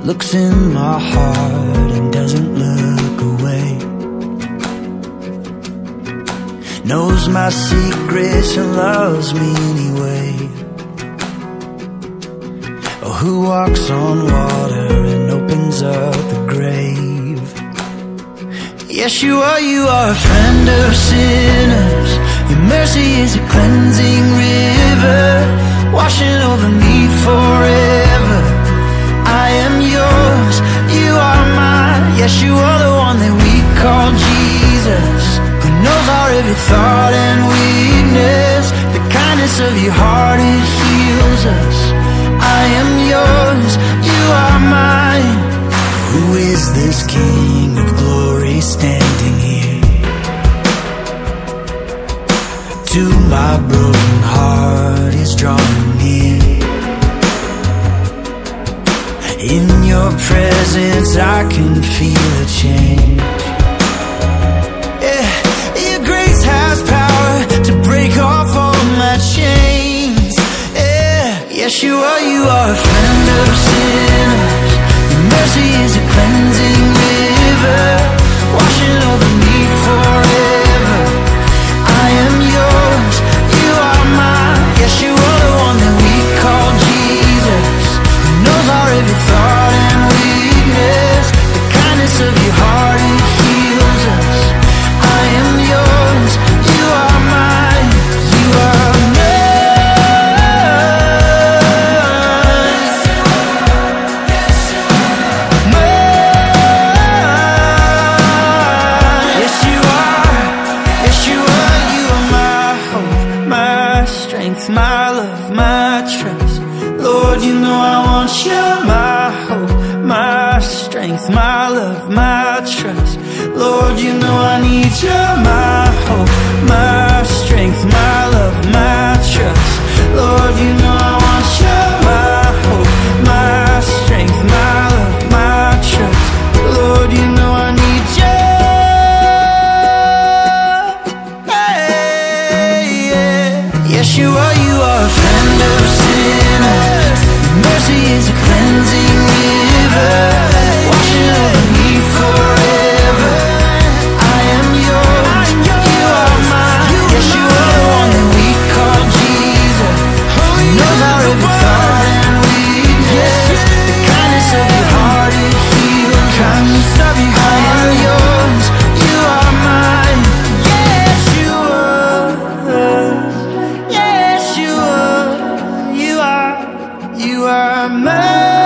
looks in my heart and doesn't look away, knows my secrets and loves me anyway. Oh, who walks on water and opens up the grave. Yeshua, you are a friend of sinners. Your mercy is a cleansing river, washing over me forever. I am yours, you are mine. Yes, you are the one that we call Jesus, who knows our every thought and weakness. The kindness of your heart, it heals us. I am yours, you are mine. Who is this King of glory standing here? To my broken heart is drawing near. In your presence I can feel a change. Yeah, your grace has power to break off all my chains. Yeah, Yeshua, you are a friend of sinners. Your mercy is a cleansing river, washing over me forever. I am yours, you are mine. Yeshua, the one that we call Jesus, who knows our every thought and weakness. The kindness of your heart, it heals us. I am yours, you are mine. You are my love, my trust. Lord, you know I want you, my hope, my strength, my love, my trust. Lord, you know I need you, my hope, my strength, my love, my trust. Lord, you know I want you, my hope, my strength, my love, my trust. Lord, you know I need you. Yeshua, you are a friend of sinners. Your mercy is a cleansing river, washing over me forever. I am yours, you are mine. Yeshua, the one that we call Jesus, who knows our every thought and weakness. The kindness of your heart, it heals. Kindness of your heart. I am yours, you are mine. You are mine.